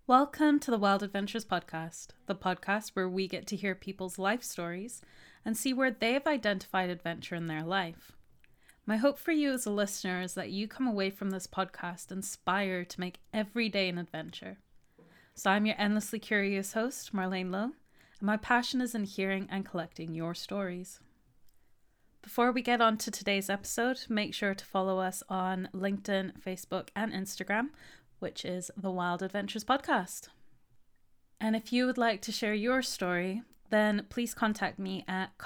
Welcome to the Wild Adventures podcast, the podcast where we get to hear people's life stories and see where they've identified adventure in their life. My hope for you as a listener is that you come away from this podcast inspired to make every day an adventure. So I'm your endlessly curious host, Marlene Lowe, and my passion is in hearing and collecting your stories. Before we get on to today's episode, make sure to follow us on LinkedIn, Facebook, and Instagram, which is the Wild Adventures Podcast. And if you would like to share your story, then please contact me at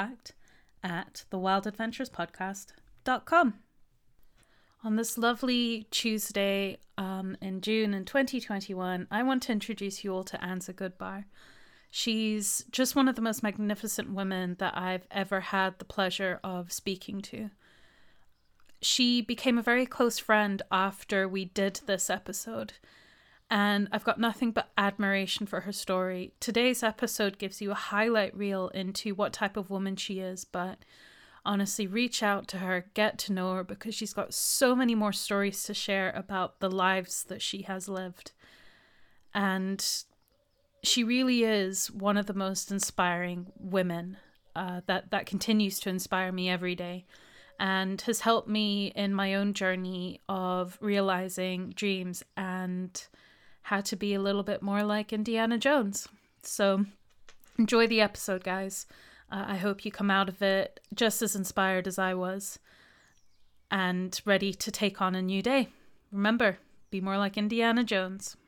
contact@thewildadventurespodcast.com. On this lovely Tuesday in June in 2021, I want to introduce you all to Anza Goodbar. She's just one of the most magnificent women that I've ever had the pleasure of speaking to. She became a very close friend after we did this episode, and I've got nothing but admiration for her story. Today's episode gives you a highlight reel into what type of woman she is, but honestly, reach out to her, get to know her, because she's got so many more stories to share about the lives that she has lived. And she really is one of the most inspiring women that continues to inspire me every day, and has helped me in my own journey of realizing dreams and how to be a little bit more like Indiana Jones. So enjoy the episode, guys. I hope you come out of it just as inspired as I was and ready to take on a new day. Remember, be more like Indiana Jones.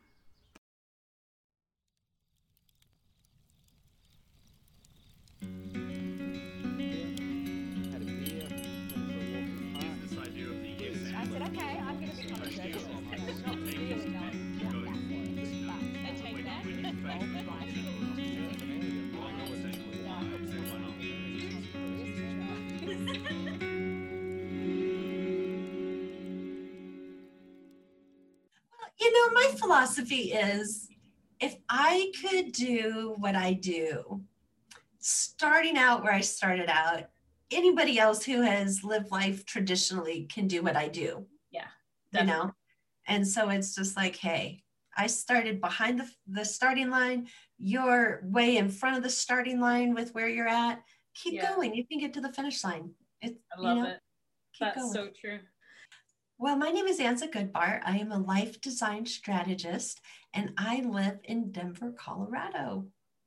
My philosophy is, if I could do what I do, starting out where I started out, anybody else who has lived life traditionally can do what I do. Yeah, definitely. And so it's just like, hey, I started behind the starting line. You're way in front of the starting line with where you're at. Keep going. You can get to the finish line. I love it. Keep going. So true. Well, my name is Anza Goodbar. I am a life design strategist, and I live in Denver, Colorado.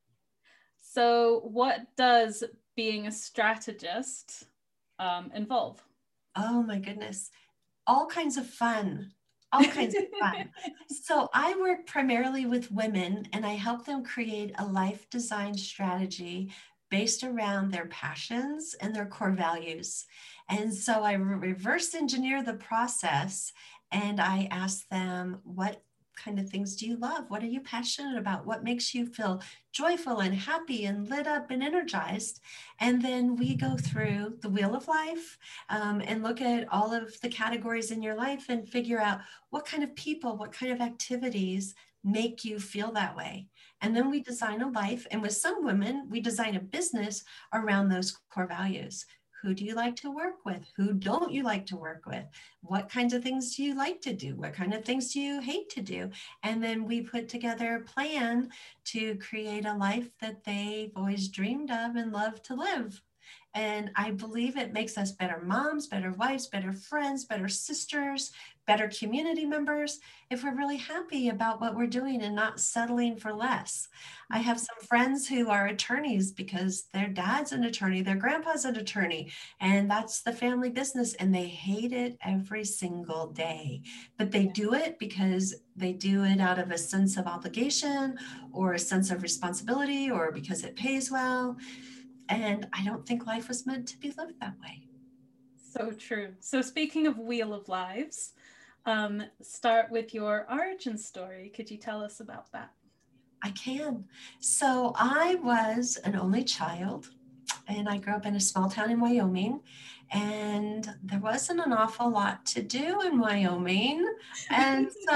So what does being a strategist involve? Oh, my goodness. All kinds of fun. All kinds of fun. So I work primarily with women, and I help them create a life design strategy based around their passions and their core values. And so I reverse engineer the process, and I ask them, what kind of things do you love? What are you passionate about? What makes you feel joyful and happy and lit up and energized? And then we go through the wheel of life and look at all of the categories in your life and figure out what kind of people, what kind of activities make you feel that way. And then we design a life. And with some women, we design a business around those core values. Who do you like to work with? Who don't you like to work with? What kinds of things do you like to do? What kind of things do you hate to do? And then we put together a plan to create a life that they've always dreamed of and love to live. And I believe it makes us better moms, better wives, better friends, better sisters, better community members if we're really happy about what we're doing and not settling for less. I have some friends who are attorneys because their dad's an attorney, their grandpa's an attorney, and that's the family business, and they hate it every single day. But they do it because they do it out of a sense of obligation or a sense of responsibility or because it pays well. And I don't think life was meant to be lived that way. So true. So speaking of Wheel of Lives, start with your origin story. Could you tell us about that? I can. So I was an only child, and I grew up in a small town in Wyoming, and there wasn't an awful lot to do in Wyoming. And so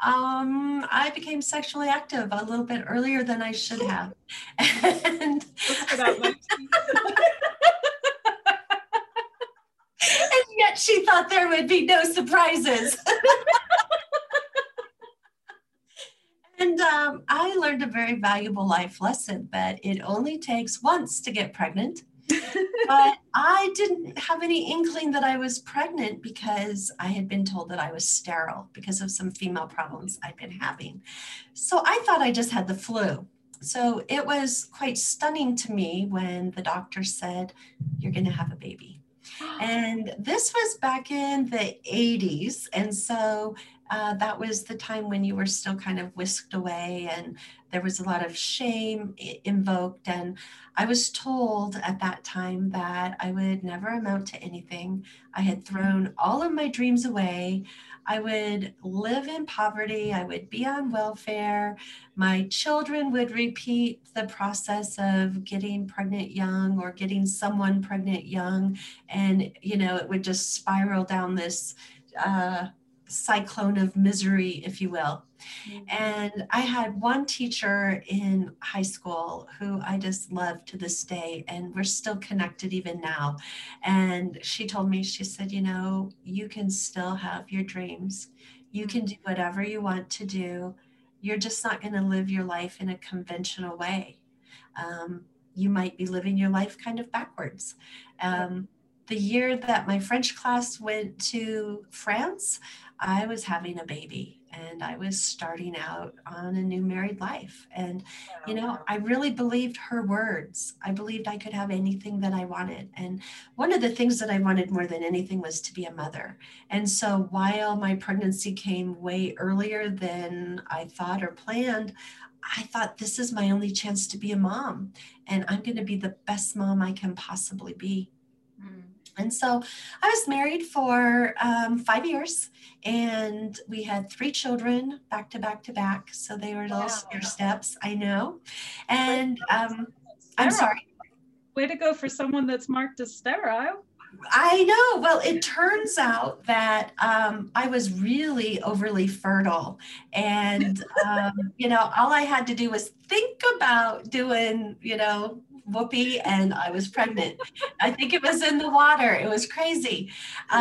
I became sexually active a little bit earlier than I should have. And yet she thought there would be no surprises. And I learned a very valuable life lesson that it only takes once to get pregnant. But I didn't have any inkling that I was pregnant because I had been told that I was sterile because of some female problems I'd been having. So I thought I just had the flu. So it was quite stunning to me when the doctor said, "You're going to have a baby." And this was back in the 80s. And so that was the time when you were still kind of whisked away and there was a lot of shame invoked. And I was told at that time that I would never amount to anything. I had thrown all of my dreams away. I would live in poverty. I would be on welfare. My children would repeat the process of getting pregnant young or getting someone pregnant young. And, it would just spiral down this cyclone of misery, if you will. And I had one teacher in high school who I just love to this day, and we're still connected even now. And she told me, she said, you can still have your dreams. You can do whatever you want to do. You're just not going to live your life in a conventional way. You might be living your life kind of backwards. The year that my French class went to France, I was having a baby and I was starting out on a new married life. And, I really believed her words. I believed I could have anything that I wanted. And one of the things that I wanted more than anything was to be a mother. And so while my pregnancy came way earlier than I thought or planned, I thought this is my only chance to be a mom. And I'm going to be the best mom I can possibly be. And so I was married for 5 years and we had 3 children back to back to back. So they were little stair steps, I know. And I'm sorry. Way to go for someone that's marked as sterile. I know. Well, it turns out that I was really overly fertile. And, all I had to do was think about doing, whoopee, and I was pregnant. I think it was in the water. It was crazy.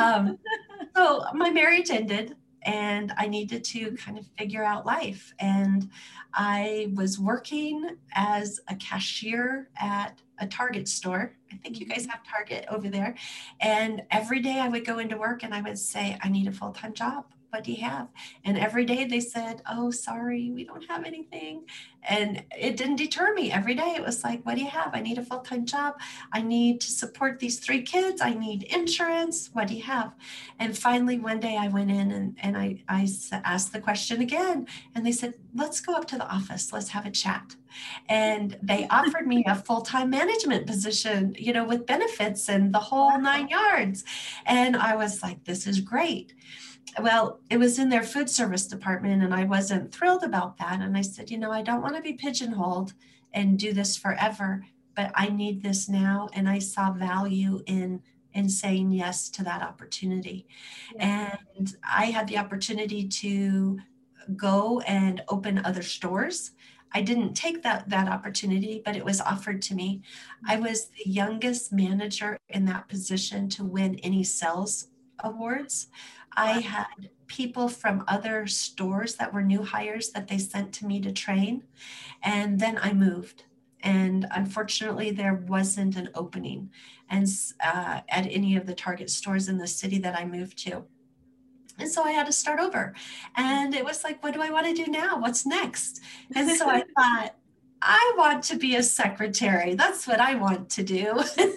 So my marriage ended and I needed to kind of figure out life. And I was working as a cashier at a Target store. I think you guys have Target over there. And every day I would go into work and I would say, I need a full-time job. What do you have? And every day they said, oh, sorry, we don't have anything. And it didn't deter me. Every day it was like, what do you have? I need a full-time job. I need to support these 3 kids. I need insurance. What do you have? And finally, one day I went in and I asked the question again. And they said, let's go up to the office. Let's have a chat. And they offered me a full-time management position, with benefits and the whole 9 yards. And I was like, this is great. Well, it was in their food service department and I wasn't thrilled about that. And I said, I don't want to be pigeonholed and do this forever, but I need this now. And I saw value in saying yes to that opportunity. Yeah. And I had the opportunity to go and open other stores. I didn't take that opportunity, but it was offered to me. I was the youngest manager in that position to win any sales awards. I had people from other stores that were new hires that they sent to me to train. And then I moved. And unfortunately, there wasn't an opening at any of the Target stores in the city that I moved to. And so I had to start over. And it was like, what do I want to do now? What's next? And so I thought, I want to be a secretary. That's what I want to do.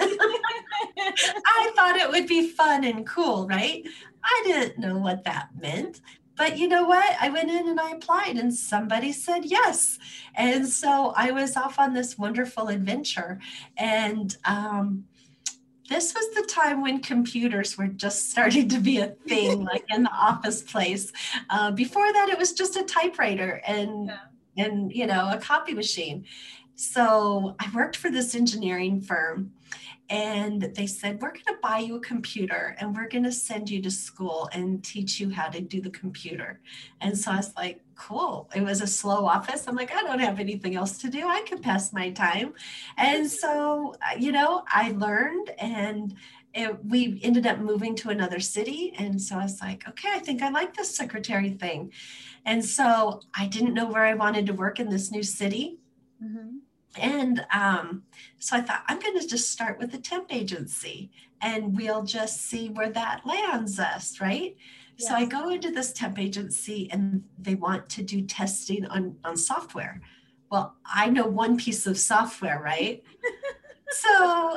I thought it would be fun and cool, right? I didn't know what that meant. But you know what? I went in and I applied and somebody said yes. And so I was off on this wonderful adventure. And this was the time when computers were just starting to be a thing, like in the office place. Before that, it was just a typewriter and a copy machine. So I worked for this engineering firm. And they said, we're going to buy you a computer and we're going to send you to school and teach you how to do the computer. And so I was like, cool. It was a slow office. I'm like, I don't have anything else to do. I can pass my time. And so, I learned and we ended up moving to another city. And so I was like, okay, I think I like this secretary thing. And so I didn't know where I wanted to work in this new city. Mm-hmm. And so I thought, I'm going to just start with a temp agency and we'll just see where that lands us, right? So I Yes. go into this temp agency and they want to do testing on software. Well, I know one piece of software, right? So,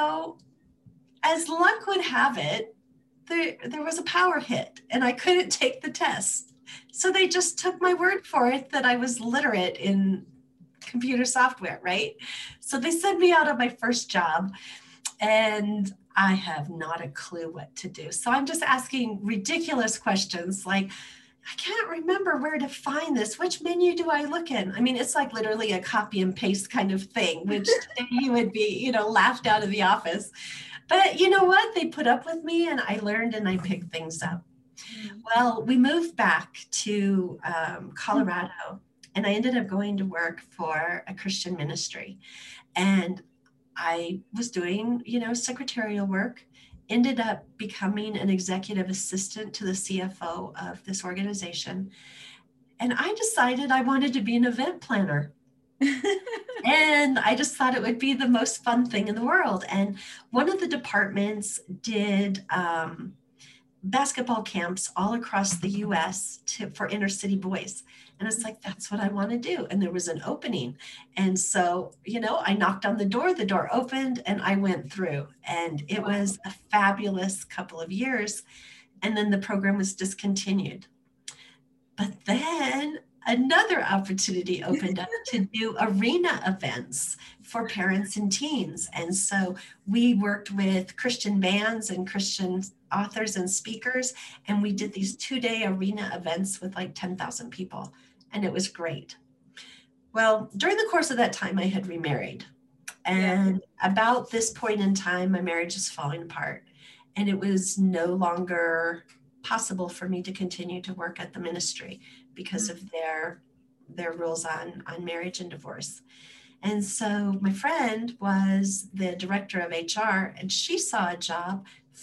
as luck would have it, there was a power hit and I couldn't take the test. So they just took my word for it that I was literate in computer software, right? So they sent me out on my first job and I have not a clue what to do. So I'm just asking ridiculous questions like, I can't remember where to find this. Which menu do I look in? I mean, it's like literally a copy and paste kind of thing, which today you would be, laughed out of the office. But you know what? They put up with me and I learned and I picked things up. Well, we moved back to Colorado and I ended up going to work for a Christian ministry. And I was doing, secretarial work, ended up becoming an executive assistant to the CFO of this organization. And I decided I wanted to be an event planner. And I just thought it would be the most fun thing in the world. And one of the departments did basketball camps all across the US for inner city boys. And it's like, that's what I want to do. And there was an opening. And so, I knocked on the door opened, and I went through. And it was a fabulous couple of years. And then the program was discontinued. But then another opportunity opened up to do arena events for parents and teens. And so we worked with Christian bands and Christian authors and speakers, and we did these 2-day arena events with like 10,000 people, and it was great. Well, during the course of that time, I had remarried. And about this point in time, my marriage is falling apart, and it was no longer possible for me to continue to work at the ministry because of their rules on marriage and divorce. And so my friend was the director of HR, and she saw a job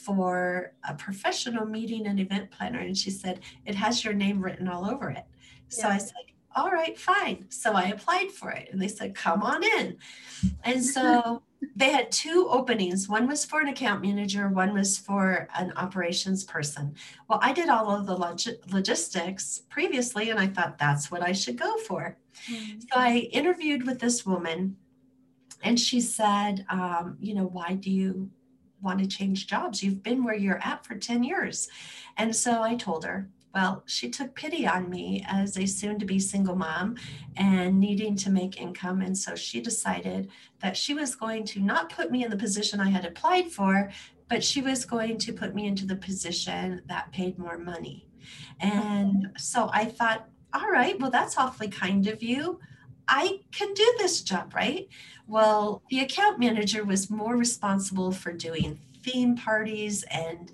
for a professional meeting and event planner. And she said, it has your name written all over it. So I said, all right, fine. So I applied for it and they said, come on in. And so they had 2 openings. One was for an account manager, one was for an operations person. Well, I did all of the logistics previously, and I thought that's what I should go for. So I interviewed with this woman, and she said, why do you want to change jobs? You've been where you're at for 10 years. And so I told her, well, she took pity on me as a soon-to-be single mom and needing to make income. And so she decided that she was going to not put me in the position I had applied for, but she was going to put me into the position that paid more money. And so I thought, all right, well, that's awfully kind of you. I can do this job, right? Well, the account manager was more responsible for doing theme parties and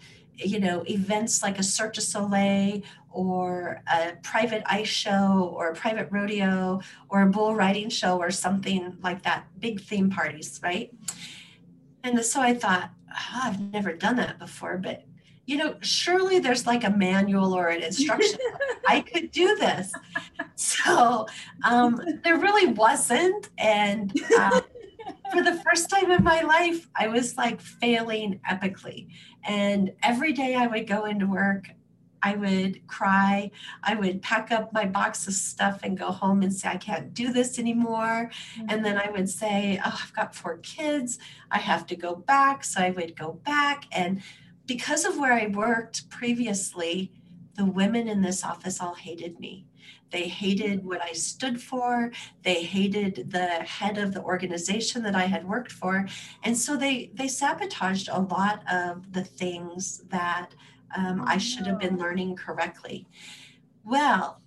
events like a Cirque du Soleil or a private ice show or a private rodeo or a bull riding show or something like that, big theme parties, right? And so I thought, I've never done that before, but surely there's like a manual or an instruction. I could do this. So there really wasn't. And for the first time in my life, I was like failing epically. And every day I would go into work, I would cry. I would pack up my box of stuff and go home and say, I can't do this anymore. And then I would say, oh, I've got 4 kids. I have to go back. So I would go back. And because of where I worked previously, the women in this office all hated me. They hated what I stood for. They hated the head of the organization that I had worked for. And so they sabotaged a lot of the things that I should have been learning correctly. Well,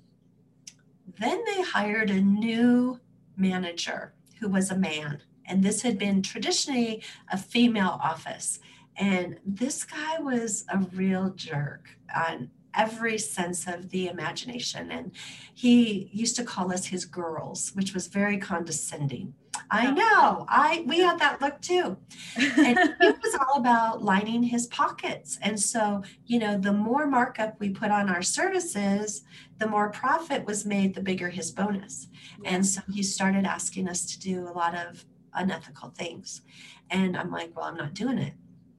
then they hired a new manager who was a man. And this had been traditionally a female office. And this guy was a real jerk on every sense of the imagination. And he used to call us his girls, which was very condescending. I know. We had that look too. And it was all about lining his pockets. And so, the more markup we put on our services, the more profit was made, the bigger his bonus. Yeah. And so he started asking us to do a lot of unethical things. And I'm like, well, I'm not doing it.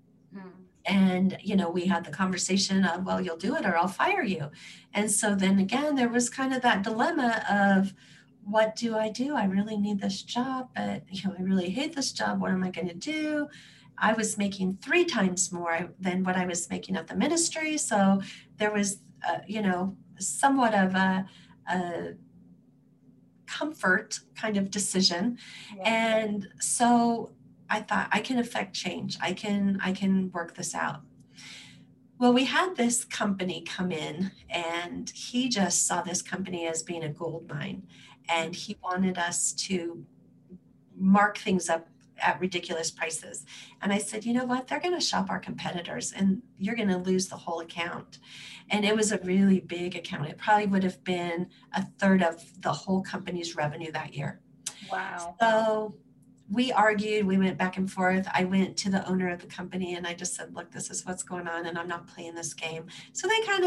And, we had the conversation of, well, you'll do it or I'll fire you. And so then again, there was kind of that dilemma of, what do? I really need this job, but, I really hate this job. What am I going to do? I was making 3 times more than what I was making at the ministry. So there was, somewhat of a comfort kind of decision. Yeah. And so I thought, I can affect change. I can work this out. Well, we had this company come in, and he just saw this company as being a gold mine, and he wanted us to mark things up at ridiculous prices. And I said, you know what? They're going to shop our competitors, and you're going to lose the whole account. And it was a really big account. It probably would have been a third of the whole company's revenue that year. Wow. So we argued, we went back and forth. I went to the owner of the company and I just said, look, this is what's going on and I'm not playing this game. So they kind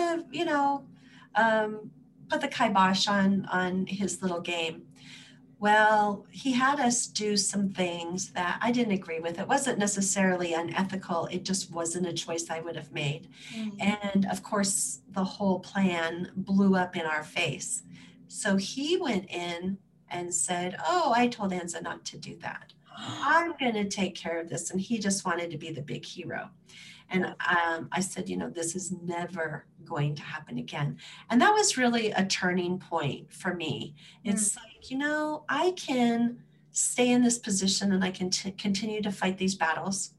of, put the kibosh on his little game. Well, he had us do some things that I didn't agree with. It wasn't necessarily unethical. It just wasn't a choice I would have made. And of course, the whole plan blew up in our face. So he went in and said, oh, I told Anza not to do that. I'm going to take care of this. And he just wanted to be the big hero. And I said, this is never going to happen again. And that was really a turning point for me. It's like, I can stay in this position and I can continue to fight these battles,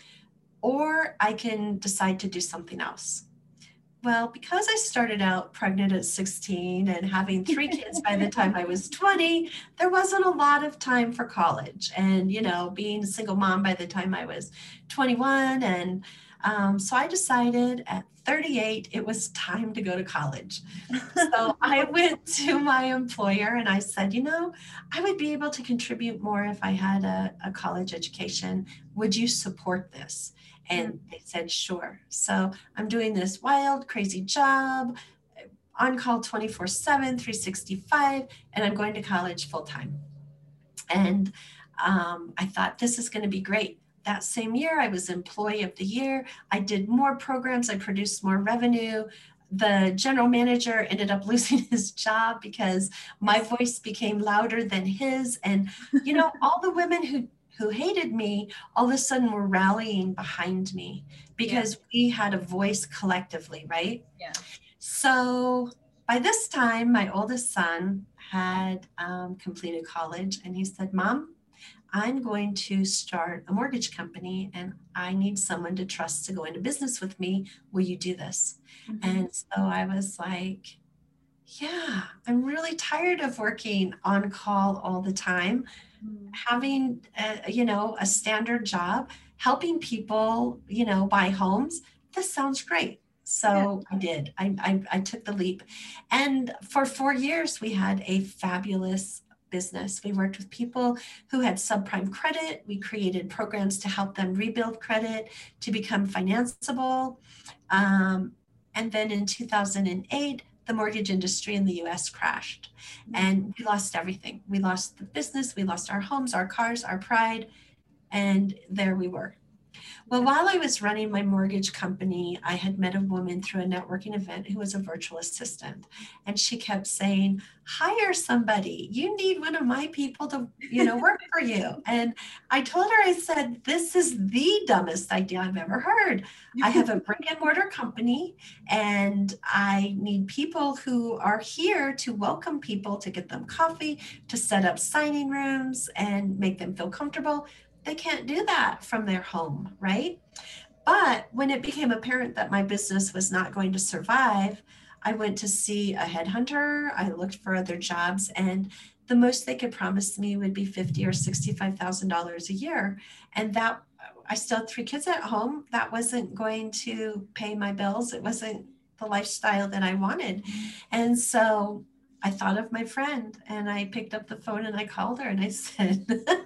or I can decide to do something else. Well, because I started out pregnant at 16 and having 3 kids by the time I was 20, there wasn't a lot of time for college and, being a single mom by the time I was 21. And so I decided at 38, it was time to go to college. So I went to my employer and I said, I would be able to contribute more if I had a college education. Would you support this? And they said, sure. So I'm doing this wild, crazy job, on call 24/7, 365, and I'm going to college full time. And I thought, this is going to be great. That same year, I was Employee of the Year. I did more programs. I produced more revenue. The general manager ended up losing his job because my voice became louder than his. And, all the women who hated me, all of a sudden were rallying behind me because we had a voice collectively, right? Yeah. So by this time, my oldest son had completed college, and he said, Mom, I'm going to start a mortgage company and I need someone to trust to go into business with me. Will you do this? And so I was like, yeah, I'm really tired of working on call all the time, having, a standard job, helping people, buy homes. This sounds great. So I did. I took the leap. And for 4 years, we had a fabulous business. We worked with people who had subprime credit. We created programs to help them rebuild credit to become financeable. And then in 2008, the mortgage industry in the US crashed and we lost everything. We lost the business, we lost our homes, our cars, our pride, and there we were. Well, while I was running my mortgage company, I had met a woman through a networking event who was a virtual assistant. And she kept saying, hire somebody. You need one of my people to, work for you. And I told her, I said, this is the dumbest idea I've ever heard. I have a brick and mortar company and I need people who are here to welcome people, to get them coffee, to set up signing rooms and make them feel comfortable. They can't do that from their home, right? But when it became apparent that my business was not going to survive, I went to see a headhunter. I looked for other jobs, and the most they could promise me would be $50,000 or $65,000 a year. And that I still had 3 kids at home. That wasn't going to pay my bills. It wasn't the lifestyle that I wanted. And so I thought of my friend and I picked up the phone and I called her and I said,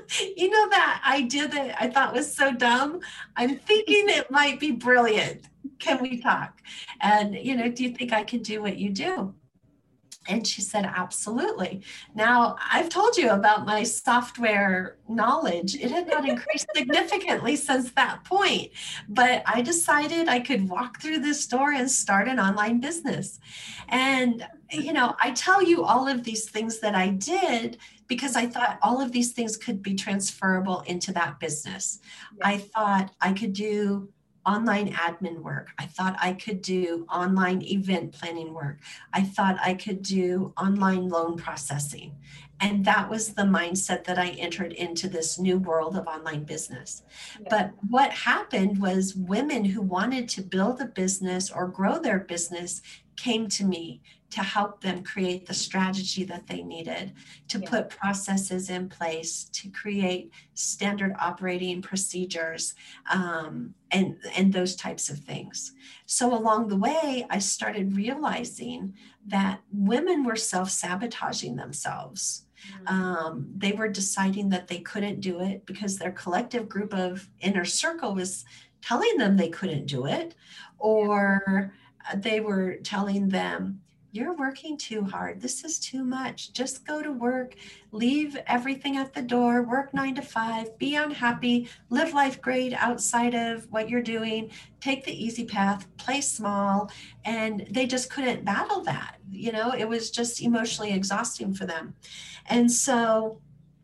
You know, that idea that I thought was so dumb? I'm thinking it might be brilliant. Can we talk? And, do you think I could do what you do? And she said, absolutely. Now, I've told you about my software knowledge. It had not increased significantly since that point, but I decided I could walk through this door and start an online business. And, I tell you all of these things that I did because I thought all of these things could be transferable into that business. Yeah. I thought I could do online admin work. I thought I could do online event planning work. I thought I could do online loan processing. And that was the mindset that I entered into this new world of online business. Yeah. But what happened was women who wanted to build a business or grow their business came to me to help them create the strategy that they needed, to put processes in place, to create standard operating procedures, and those types of things. So along the way, I started realizing that women were self-sabotaging themselves. They were deciding that they couldn't do it because their collective group of inner circle was telling them they couldn't do it, or they were telling them, you're working too hard. This is too much. Just go to work, leave everything at the door, work 9 to 5, be unhappy, live life great outside of what you're doing, take the easy path, play small. And they just couldn't battle that. It was just emotionally exhausting for them. And so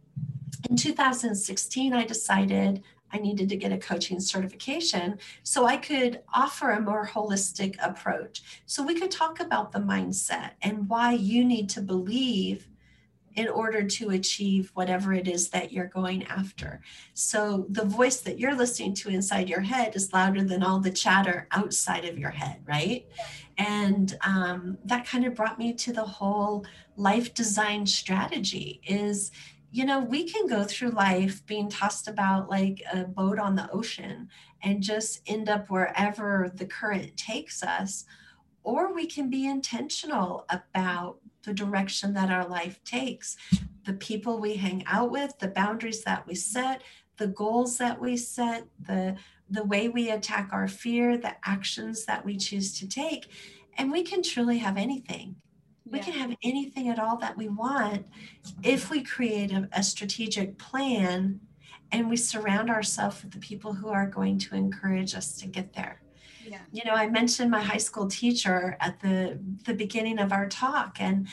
in 2016, I decided I needed to get a coaching certification so I could offer a more holistic approach. So we could talk about the mindset and why you need to believe in order to achieve whatever it is that you're going after. So the voice that you're listening to inside your head is louder than all the chatter outside of your head, right? And that kind of brought me to the whole life design strategy is, we can go through life being tossed about like a boat on the ocean and just end up wherever the current takes us, or we can be intentional about the direction that our life takes, the people we hang out with, the boundaries that we set, the goals that we set, the way we attack our fear, the actions that we choose to take. And we can truly have anything. We can have anything at all that we want if we create a strategic plan and we surround ourselves with the people who are going to encourage us to get there. Yeah. I mentioned my high school teacher at the beginning of our talk, and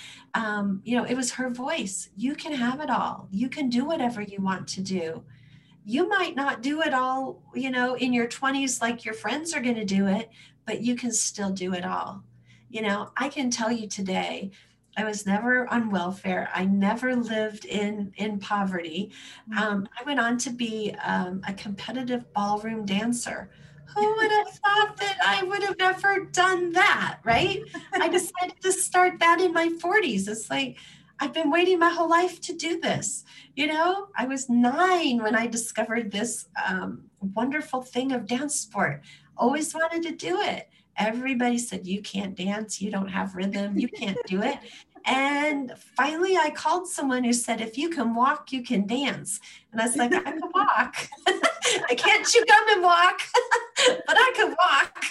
it was her voice. You can have it all. You can do whatever you want to do. You might not do it all, in your 20s like your friends are going to do it, but you can still do it all. I can tell you today, I was never on welfare. I never lived in poverty. I went on to be a competitive ballroom dancer. Who would have thought that I would have ever done that, right? I decided to start that in my 40s. It's like, I've been waiting my whole life to do this. I was 9 when I discovered this wonderful thing of dance sport. Always wanted to do it. Everybody said, you can't dance, you don't have rhythm, you can't do it. And finally I called someone who said, if you can walk, you can dance. And I was like, I can walk. I can't chew gum and walk, but I can walk.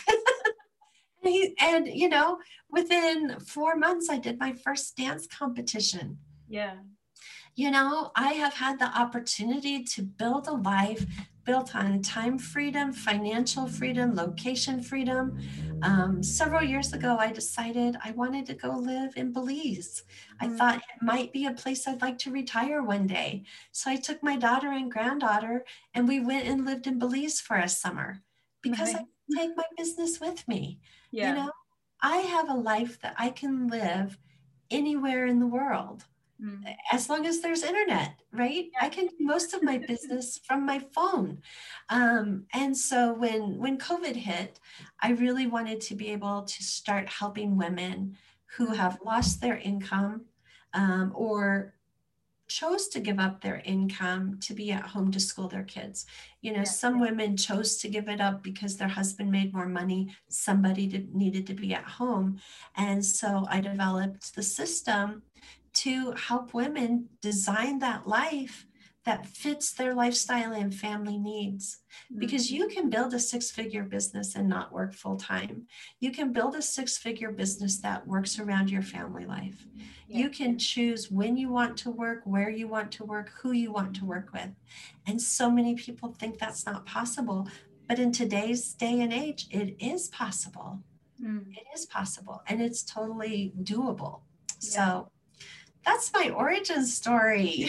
and within 4 months, I did my first dance competition. Yeah. I have had the opportunity to build a life built on time freedom, financial freedom, location freedom. Several years ago, I decided I wanted to go live in Belize. I thought it might be a place I'd like to retire one day. So I took my daughter and granddaughter and we went and lived in Belize for a summer because I could take my business with me. Yeah. I have a life that I can live anywhere in the world. As long as there's internet, right? I can do most of my business from my phone. And so when COVID hit, I really wanted to be able to start helping women who have lost their income or chose to give up their income to be at home to school their kids. Some women chose to give it up because their husband made more money. Somebody needed to be at home. And so I developed the system to help women design that life that fits their lifestyle and family needs. Because you can build a 6-figure business and not work full time. You can build a 6-figure business that works around your family life. Yeah. You can choose when you want to work, where you want to work, who you want to work with. And so many people think that's not possible. But in today's day and age, it is possible. It is possible, and it's totally doable. Yeah. So that's my origin story.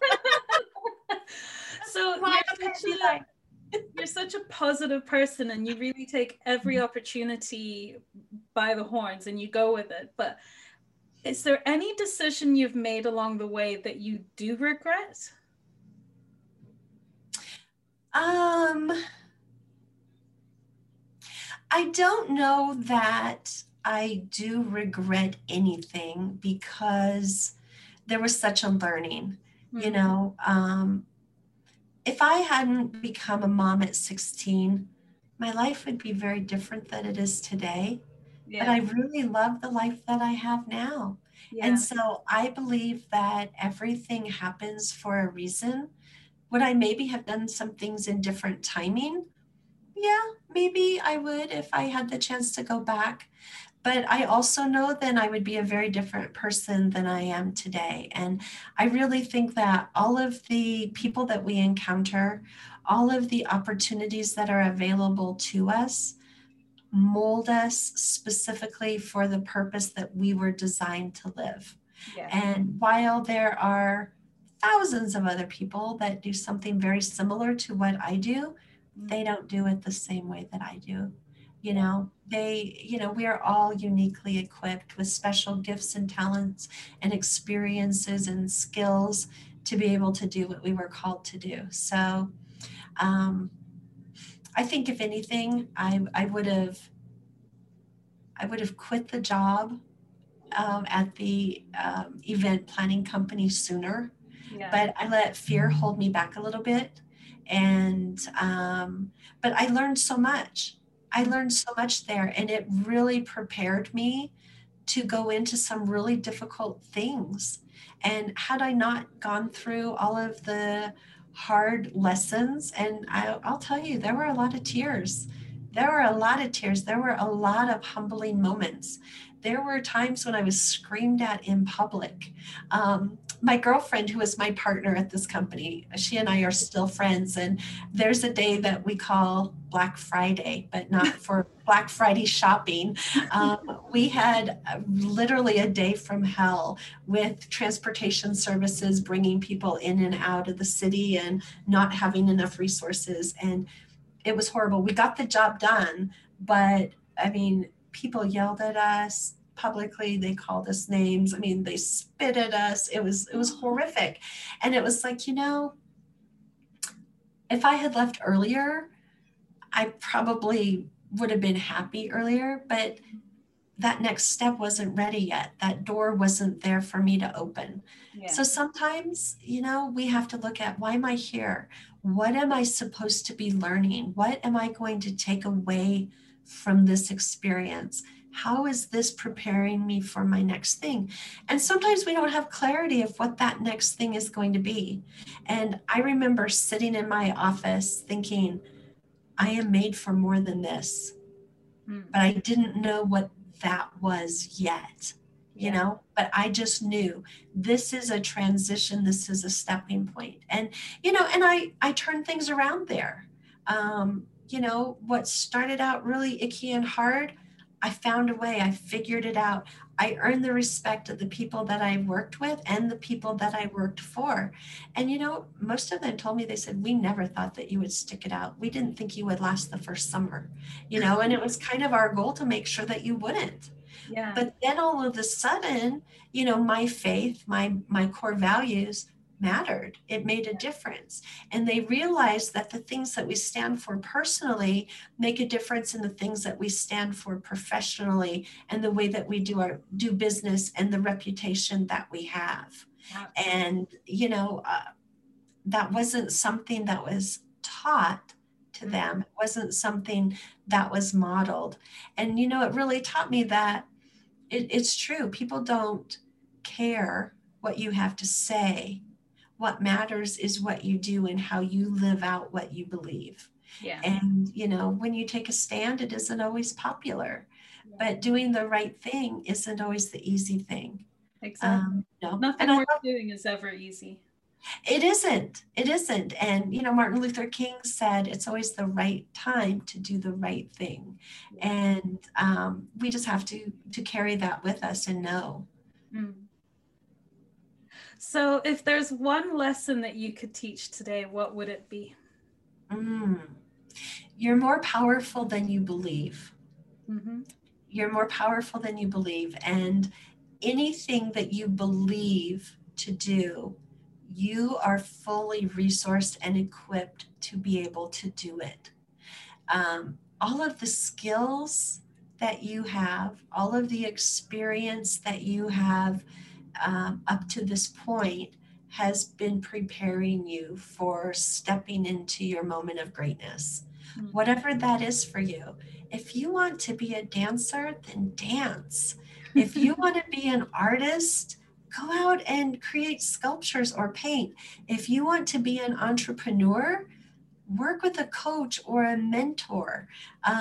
So you're such a positive person, and you really take every opportunity by the horns and you go with it. But is there any decision you've made along the way that you do regret? I don't know that I do regret anything because there was such a learning, you know. If I hadn't become a mom at 16, my life would be very different than it is today. Yeah. But I really love the life that I have now. Yeah. And so I believe that everything happens for a reason. Would I maybe have done some things in different timing? Yeah, maybe I would if I had the chance to go back. But I also know then I would be a very different person than I am today. And I really think that all of the people that we encounter, all of the opportunities that are available to us, mold us specifically for the purpose that we were designed to live. Yeah. And while there are thousands of other people that do something very similar to what I do, they don't do it the same way that I do. You know, we are all uniquely equipped with special gifts and talents and experiences and skills to be able to do what we were called to do. So I think if anything, I would have quit the job at the event planning company sooner. Yeah. But I let fear hold me back a little bit. And, but I learned so much. I learned so much there, and it really prepared me to go into some really difficult things. And had I not gone through all of the hard lessons, and I'll tell you, there were a lot of tears. There were a lot of tears. There were a lot of humbling moments. There were times when I was screamed at in public. My girlfriend, who is my partner at this company, she and I are still friends. And there's a day that we call Black Friday, but not for Black Friday shopping. We had literally a day from hell with transportation services bringing people in and out of the city and not having enough resources. And it was horrible. We got the job done, but I mean, people yelled at us publicly. They called us names. I mean, they spit at us. It was horrific. And it was like, if I had left earlier, I probably would have been happy earlier, but that next step wasn't ready yet. That door wasn't there for me to open. Yeah. So sometimes, we have to look at, why am I here? What am I supposed to be learning? What am I going to take away from this experience? How is this preparing me for my next thing? And sometimes we don't have clarity of what that next thing is going to be. And I remember sitting in my office thinking, I am made for more than this. But I didn't know what that was yet, but I just knew this is a transition. This is a stepping point. And, and I turned things around there. What started out really icky and hard, I found a way. I figured it out. I earned the respect of the people that I worked with and the people that I worked for. And, most of them told me, they said, we never thought that you would stick it out. We didn't think you would last the first summer, and it was kind of our goal to make sure that you wouldn't. Yeah. But then all of a sudden, my faith, my core values mattered. It made a difference. And they realized that the things that we stand for personally make a difference in the things that we stand for professionally and the way that we do business and the reputation that we have. Absolutely. And, that wasn't something that was taught to them. It wasn't something that was modeled. And, it really taught me that it's true. People don't care what you have to say. What matters is what you do and how you live out what you believe. Yeah. And, when you take a stand, it isn't always popular, but doing the right thing isn't always the easy thing. Exactly. No. And Nothing worth doing is ever easy. it isn't. It isn't. And, Martin Luther King said it's always the right time to do the right thing. Yeah. And we just have to carry that with us and know. Mm. So if there's one lesson that you could teach today, what would it be? You're more powerful than you believe. Mm-hmm. You're more powerful than you believe. And anything that you believe to do, you are fully resourced and equipped to be able to do it. All of the skills that you have, all of the experience that you have up to this point has been preparing you for stepping into your moment of greatness. Mm-hmm. Whatever that is for you. If you want to be a dancer, then dance. If you want to be an artist, go out and create sculptures or paint. If you want to be an entrepreneur, work with a coach or a mentor.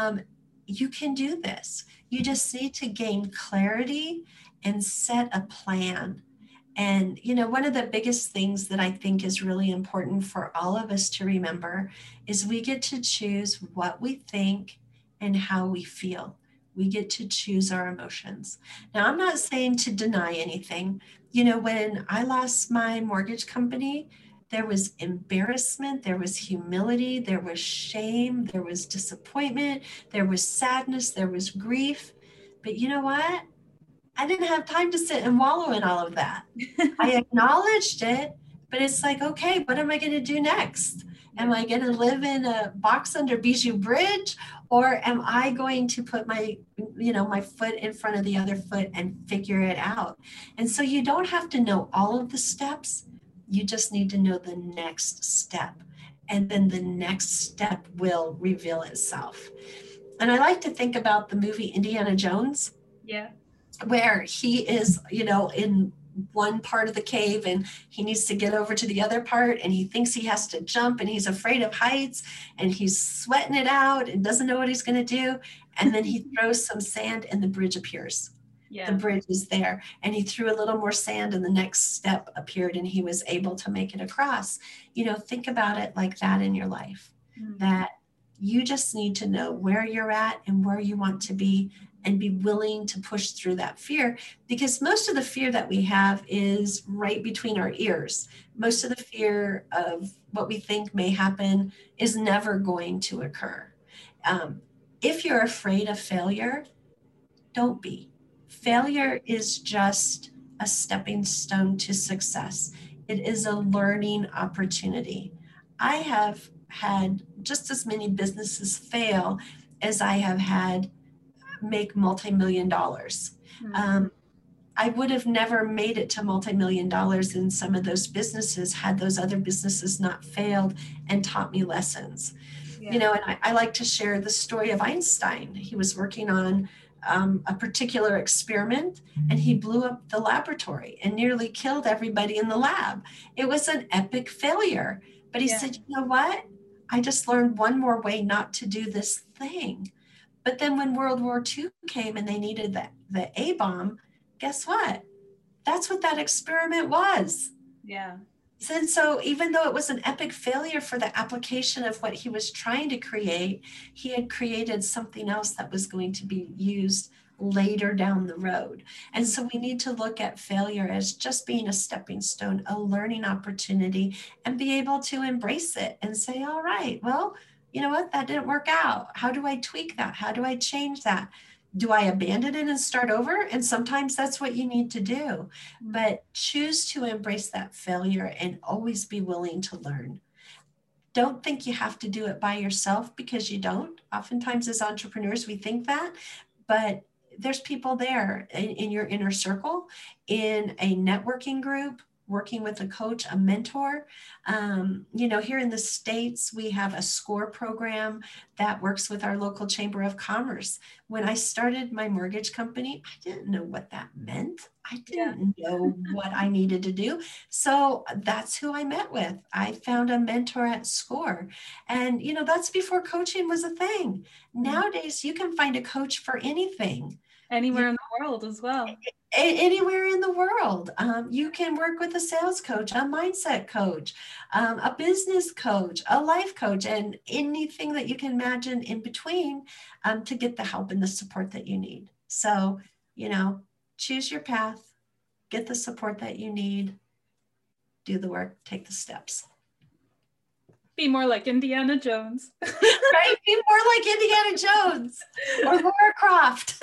You can do this. You just need to gain clarity and set a plan. And, one of the biggest things that I think is really important for all of us to remember is we get to choose what we think and how we feel. We get to choose our emotions. Now, I'm not saying to deny anything. When I lost my mortgage company, there was embarrassment, there was humility, there was shame, there was disappointment, there was sadness, there was grief. But you know what? I didn't have time to sit and wallow in all of that. I acknowledged it, but it's like, okay, what am I going to do next? Am I going to live in a box under Bijou Bridge, or am I going to put my foot in front of the other foot and figure it out? And so you don't have to know all of the steps. You just need to know the next step. And then the next step will reveal itself. And I like to think about the movie Indiana Jones. Yeah. Where he is, in one part of the cave and he needs to get over to the other part and he thinks he has to jump and he's afraid of heights and he's sweating it out and doesn't know what he's going to do. And then he throws some sand and the bridge appears. Yeah. The bridge is there. And he threw a little more sand and the next step appeared and he was able to make it across. Think about it like that in your life, that you just need to know where you're at and where you want to be and be willing to push through that fear, because most of the fear that we have is right between our ears. Most of the fear of what we think may happen is never going to occur. If you're afraid of failure, don't be. Failure is just a stepping stone to success. It is a learning opportunity. I have had just as many businesses fail as I have had make multi-million dollars. I would have never made it to multi-million dollars in some of those businesses had those other businesses not failed and taught me lessons. Yeah. And I like to share the story of Einstein. He was working on a particular experiment and he blew up the laboratory and nearly killed everybody in the lab. It was an epic failure, but he said, you know what? I just learned one more way not to do this thing. But then when World War II came and they needed the A-bomb, guess what? That's what that experiment was. Yeah. And so even though it was an epic failure for the application of what he was trying to create, he had created something else that was going to be used later down the road. And so we need to look at failure as just being a stepping stone, a learning opportunity, and be able to embrace it and say, all right, well, you know what, that didn't work out. How do I tweak that? How do I change that? Do I abandon it and start over? And sometimes that's what you need to do. But choose to embrace that failure and always be willing to learn. Don't think you have to do it by yourself, because you don't. Oftentimes as entrepreneurs, we think that, but there's people there in your inner circle, in a networking group, working with a coach, a mentor. Here in the States, we have a SCORE program that works with our local Chamber of Commerce. When I started my mortgage company, I didn't know what that meant. I didn't know what I needed to do. So that's who I met with. I found a mentor at SCORE. And, that's before coaching was a thing. Nowadays, you can find a coach for anything. Anywhere in the world as well. Anywhere in the world. You can work with a sales coach, a mindset coach, a business coach, a life coach, and anything that you can imagine in between to get the help and the support that you need. So, choose your path, get the support that you need, do the work, take the steps. Be more like Indiana Jones. Right? Be more like Indiana Jones or Lara Croft.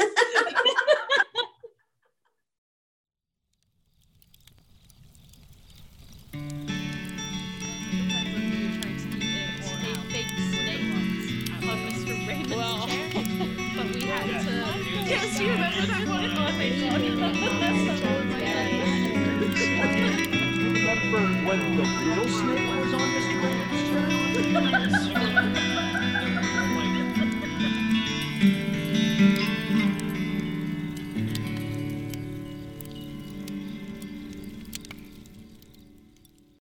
Yes, you remember that one? Remember when the real snake was on Mr. Graham's chair?